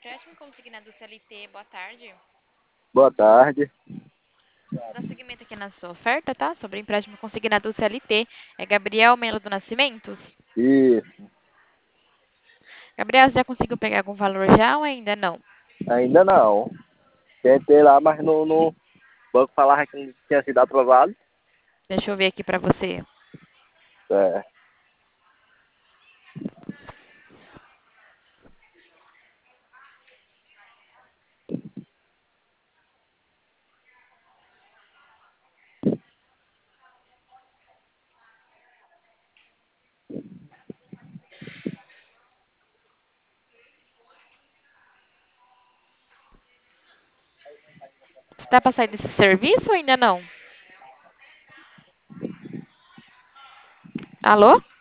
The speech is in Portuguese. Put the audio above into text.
empréstimo consignado CLT, boa tarde. Boa tarde. Vou dar seguimento aqui na sua oferta, tá? Sobre empréstimo consignado CLT. É Gabriel Melo do Nascimentos. Isso. Gabriel, você já conseguiu pegar algum valor já ou ainda não? Ainda não. Tentei lá, mas no banco falava que não tinha sido aprovado. Deixa eu ver aqui pra você. É. Você tá pra sair desse serviço ou ainda não? Alô?